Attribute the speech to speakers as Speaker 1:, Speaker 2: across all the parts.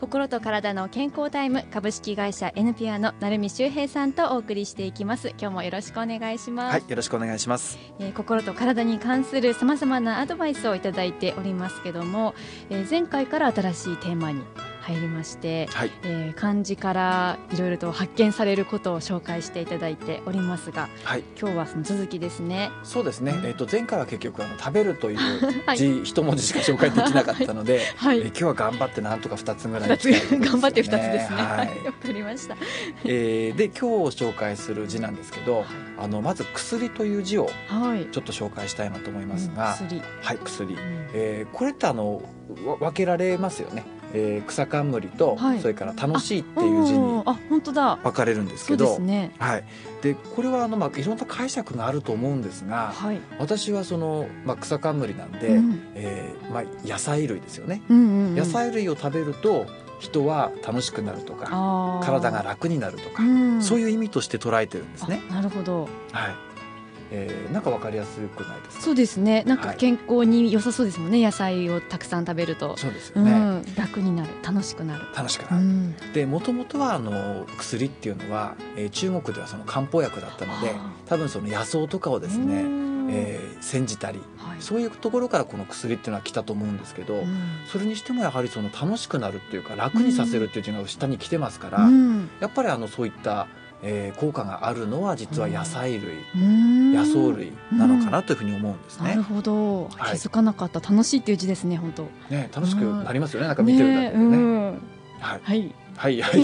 Speaker 1: 心と体の健康タイム、株式会社 N ピアの成海修平さんとお送りしていきます。今日もよろしくお願いします。
Speaker 2: はい、よろしくお願いします。
Speaker 1: 心と体に関するさまざまなアドバイスをいただいておりますけども、前回から新しいテーマに入りまして、はい、漢字からいろいろと発見されることを紹介していただいておりますが、はい、今日はその続きですね。
Speaker 2: そうですね、前回は結局食べるという字、はい、一文字しか紹介できなかったので、はい、今日は頑張ってなんとか2つぐらい、
Speaker 1: 頑張って2つですね。はい、わかりました。
Speaker 2: で今日紹介する字なんですけど、はい、まず薬という字をちょっと紹介したいなと思いますが、
Speaker 1: 薬、
Speaker 2: はい、薬、これって分けられますよね。草冠と、はい、それから楽しいっていう字に分かれるんですけど、
Speaker 1: そうですね。
Speaker 2: はい、でこれはいろんな解釈があると思うんですが、はい、私は草冠なんで、野菜類ですよね、野菜類を食べると人は楽しくなるとか体が楽になるとか、そういう意味として捉えてるんですね。
Speaker 1: なるほど。
Speaker 2: はい、なんか分かりやすくないですか？
Speaker 1: そうですね。なんか健康に良さそうですもんね、野菜をたくさん食べると。
Speaker 2: そうですよね、
Speaker 1: 楽になる、楽しくなる。
Speaker 2: でもともとは薬っていうのは、中国ではその漢方薬だったので、多分その野草とかをですね、煎じたり、そういうところからこの薬っていうのは来たと思うんですけど、それにしてもやはりその楽しくなるっていうか楽にさせるっていうのが下に来てますから、やっぱりそういった効果があるのは実は野菜類、野草類なのかなというふうに思うんですね。
Speaker 1: なるほど、気づかなかった。楽しいっていう字ですね、本当
Speaker 2: ね、楽しくなりますよね、なんか見てるだけでね。はいはいはいはい、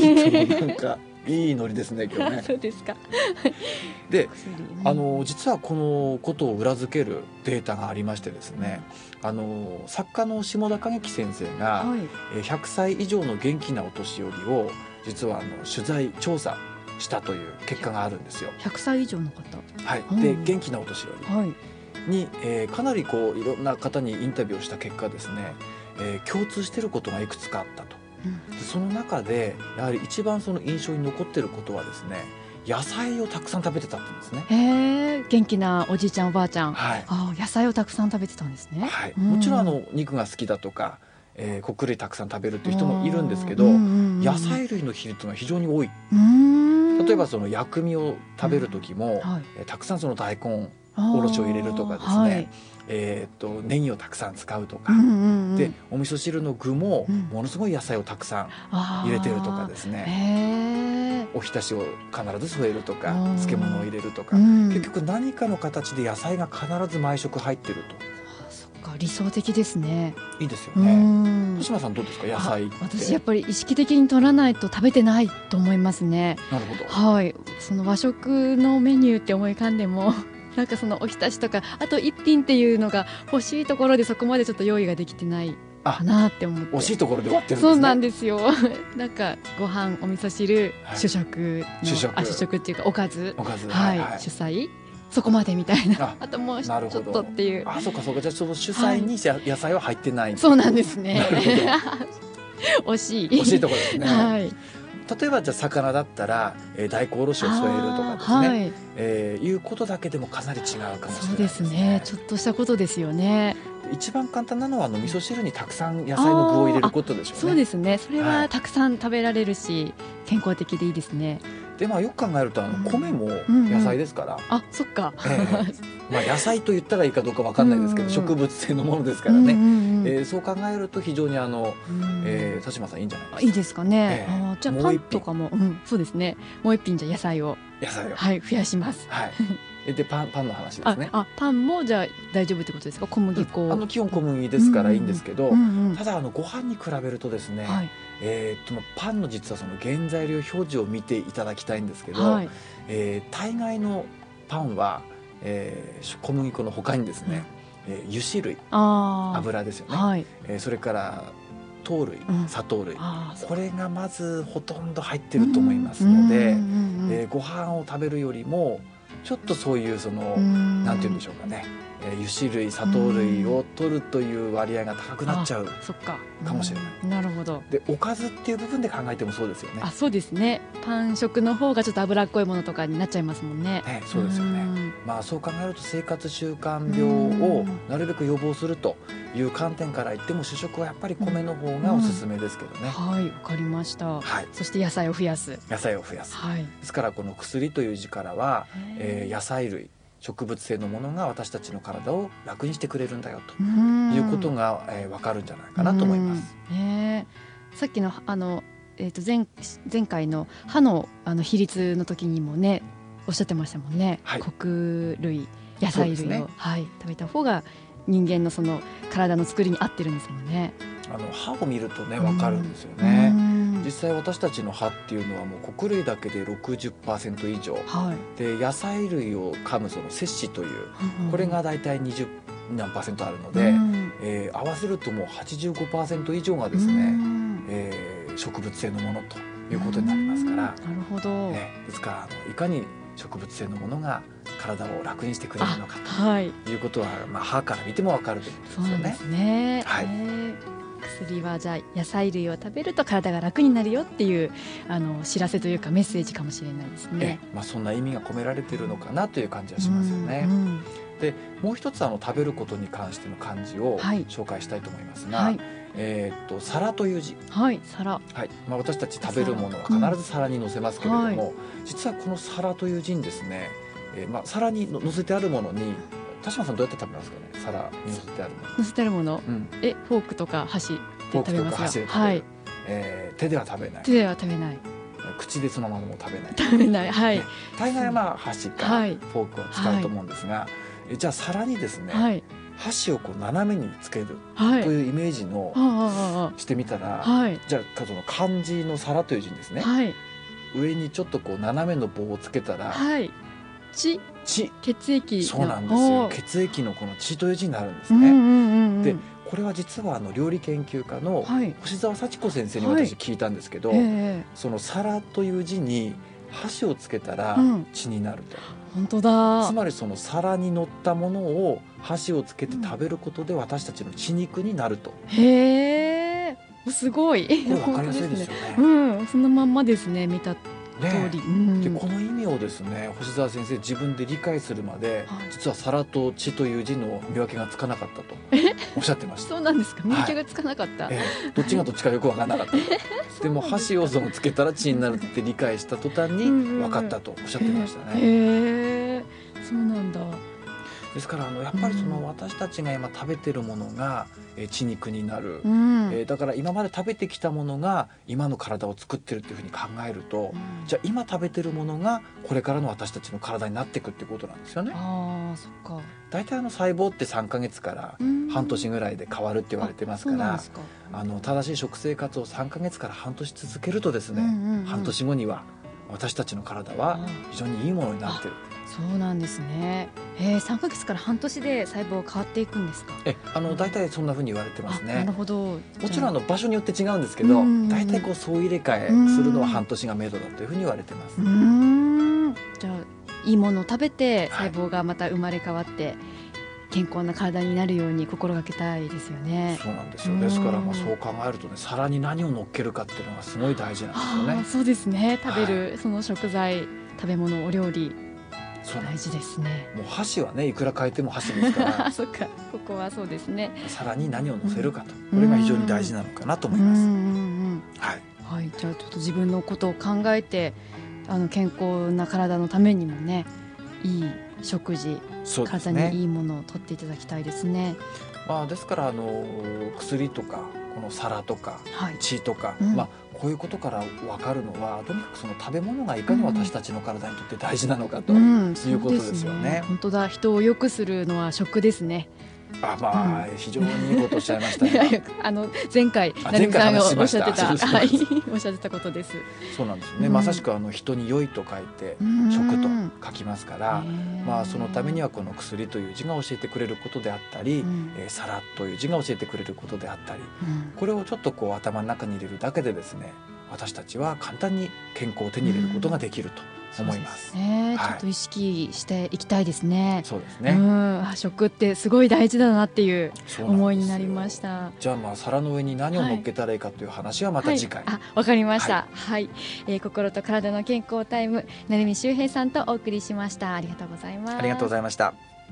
Speaker 2: なんかいいノリですね今日ね。
Speaker 1: そうですか。
Speaker 2: で、実はこのことを裏付けるデータがありましてですね、作家の下田景樹先生が、100歳以上の元気なお年寄りを実は取材調査したという結果があるんですよ。
Speaker 1: 100歳以上の方、
Speaker 2: はい、で元気なお年寄りに、かなりいろんな方にインタビューをした結果ですね、共通していることがいくつかあったと。その中でやはり一番その印象に残っていることはですね、野菜をたくさん食べてたって言うんですね。
Speaker 1: 元気なおじいちゃんおばあちゃん、野菜をたくさん食べてたんですね。
Speaker 2: もちろん肉が好きだとか、穀類たくさん食べるっていう人もいるんですけど、野菜類の比率が非常に多い。例えばその薬味を食べる時も、たくさんその大根おろしを入れるとかですね、ネギをたくさん使うとか、でお味噌汁の具もものすごい野菜をたくさん入れてるとかですね、おひたしを必ず添えるとか、漬物を入れるとか、結局何かの形で野菜が必ず毎食入ってると。
Speaker 1: 理想的ですね。
Speaker 2: いいですよね。星間さんどうですか、野菜って？
Speaker 1: 私やっぱり意識的に取らないと食べてないと思いますね。
Speaker 2: なるほど。
Speaker 1: はい、その和食のメニューって思い浮かんでもなんかそのおひたしとかあと一品っていうのが欲しいところでそこまでちょっと用意ができてないかなって思って。
Speaker 2: 惜しいところで終わってるんですね。
Speaker 1: そうなんですよ。なんかご飯、お味噌汁、主食っていうかおかず、主菜、そこまでみたいな、あともうちょっとっていう。
Speaker 2: そうかそうか。じゃあその主菜に野菜は入ってない。
Speaker 1: そうなんですね。惜しいところですね。はい。
Speaker 2: 例えばじゃあ魚だったら、大根おろしを添えるとかですね、いうことだけでもかなり違うかもしれないですね。
Speaker 1: そうですね、ちょっとしたことですよね。
Speaker 2: 一番簡単なのは味噌汁にたくさん野菜の具を入れることでしょうね。
Speaker 1: そうですね、それはたくさん食べられるし、健康的でいいですね。
Speaker 2: でよく考えると米も野菜ですから、
Speaker 1: そっか、
Speaker 2: 野菜と言ったらいいかどうか分かんないですけど、植物性のものですからね、そう考えると非常に田島さんいいんじゃないですか。
Speaker 1: いいですかね。じゃあパンとかも、そうですね、もう一品じゃ野菜を増やします。
Speaker 2: でパンの話ですね。
Speaker 1: パンもじゃあ大丈夫ってことですか？小麦粉、
Speaker 2: 基本小麦ですからいいんですけど、ただご飯に比べるとですね、パンの実はその原材料表示を見ていただきたいんですけど、大概のパンは、小麦粉の他にですね、油脂類、油ですよね、それから糖類、砂糖類、これがまずほとんど入ってると思いますので、ご飯を食べるよりもちょっとそういうなんて言うんでしょうかね、油脂類、砂糖類を取るという割合が高くなっちゃうかもしれない。
Speaker 1: なるほど。
Speaker 2: でおかずっていう部分で考えてもそうですよね。
Speaker 1: そうですね、パン食の方がちょっと脂っこいものとかになっちゃいますもんね。
Speaker 2: そうですよね。そう考えると生活習慣病をなるべく予防するという観点から言っても主食はやっぱり米の方がおすすめですけどね。
Speaker 1: はい、わかりました。そして野菜を増やす。
Speaker 2: 野菜を増やす。ですからこの薬という字からは、野菜類植物性のものが私たちの体を楽にしてくれるんだよということが分かるんじゃないかなと思います。
Speaker 1: さっきの前回の歯の比率の時にもねおっしゃってましたもんね。穀類野菜類を、食べた方が人間のその体の作りに合ってるんですもんね。
Speaker 2: 歯を見るとね分かるんですよね。実際私たちの歯っていうのはもう穀類だけで 60% 以上、で野菜類を噛むその摂歯という、これがだいたい20何%あるので、合わせるともう 85% 以上がですね、植物性のものということになりますから。
Speaker 1: なるほど。
Speaker 2: ですからいかに植物性のものが体を楽にしてくれるのかということは、歯から見ても分かるということですよね。
Speaker 1: そうですね。薬はじゃあ野菜類を食べると体が楽になるよっていう知らせというかメッセージかもしれないですね。
Speaker 2: そんな意味が込められているのかなという感じはしますよね。でもう一つ食べることに関しての漢字を紹介したいと思いますが、皿という字。
Speaker 1: 皿。
Speaker 2: 私たち食べるものは必ず皿に乗せますけれども、実はこの皿という字にですね、皿に乗せてあるものに、田島さんどうやって食べますかね。皿に乗せてあるもの。
Speaker 1: 乗せてあるもの。フォークとか箸で食べますよ。
Speaker 2: 手では食べない。
Speaker 1: 手では食べない。
Speaker 2: 口でそのままも食べない。
Speaker 1: 食べない。
Speaker 2: 大概は箸かフォークを使うと思うんですが、じゃあ皿にですね、箸を斜めにつけるというイメージのしてみたら、じゃあその漢字の皿という字にですね、上にちょっと斜めの棒をつけたら、
Speaker 1: 血液の。
Speaker 2: そうなんですよ。血液のこの血という字になるんですね。でこれは実は料理研究家の星沢幸子先生に私聞いたんですけど、その皿という字に箸をつけたら血になると。
Speaker 1: 本当だ。
Speaker 2: つまりその皿に乗ったものを箸をつけて食べることで私たちの血肉になると。
Speaker 1: すごい。
Speaker 2: これ分かりやすいですよね。
Speaker 1: そのまんまですね、見た通り。
Speaker 2: でこの意味をですね、星沢先生自分で理解するまで、実は皿と血という字の見分けがつかなかったとおっしゃってました。
Speaker 1: そうなんですか。見分けがつかなかった。
Speaker 2: どっちがどっちかよく分からなかったでも箸をつけたら血になるって理解した途端に分かったとおっしゃってましたね。
Speaker 1: そうなんだ。
Speaker 2: ですからやっぱりその私たちが今食べてるものが血肉になる、だから今まで食べてきたものが今の体を作ってるっていうふうに考えると、じゃあ今食べてるものがこれからの私たちの体になっていくってことなんですよね。
Speaker 1: そっか。
Speaker 2: 大体細胞って3ヶ月から半年ぐらいで変わるって言われてますから、正しい食生活を3ヶ月から半年続けるとですね、半年後には私たちの体は非常にいいものになってる。
Speaker 1: そうなんですね。3ヶ月から半年で細胞変わっていくんですか。
Speaker 2: 大体そんな風に言われてますね。
Speaker 1: なるほど。
Speaker 2: もちろん場所によって違うんですけど、大体総入れ替えするのは半年が目処だというふうに言われてます。
Speaker 1: じゃあいいものを食べて細胞がまた生まれ変わって健康な体になるように心がけたいですよね。
Speaker 2: そうなんですよ。ですからそう考えるとね、皿に何を乗っけるかっていうのがすごい大事なんですよね。
Speaker 1: そうですね。食べるその食材、食べ物、お料理大事ですね。
Speaker 2: もう箸はね、いくら変えても箸ですから
Speaker 1: そっか、ここはそうですね。
Speaker 2: 皿に何を乗せるかと、これが非常に大事なのかなと思います。
Speaker 1: じゃあちょっと自分のことを考えて健康な体のためにもね、いい食事、体にいいものを取っていただきたいですね。
Speaker 2: ですから薬とかこの皿とか血とか、こういうことから分かるのは、とにかくその食べ物がいかに私たちの体にとって大事なのかということですよね。
Speaker 1: 本当だ。人を良くするのは食ですね。
Speaker 2: 非常にいいことをおっしゃいましたね。
Speaker 1: 前回成美さんがおっしゃってたおっしゃってたことです。
Speaker 2: そうなんですね。まさしく人に良いと書いて食と書きますから、そのためにはこの薬という字が教えてくれることであったり、皿という字が教えてくれることであったり、これをちょっと頭の中に入れるだけでですね、私たちは簡単に健康を手に入れることができると思います。
Speaker 1: ちょっと意識していきたいですね。
Speaker 2: そうですね。
Speaker 1: 食ってすごい大事だなっていう思いになりました。
Speaker 2: じゃあ皿の上に何を乗っけたらいいかという話はまた次回。
Speaker 1: わかりました。心と体の健康タイム、成美周平さんとお送りしました。ありがとうございます。
Speaker 2: ありがとうございました。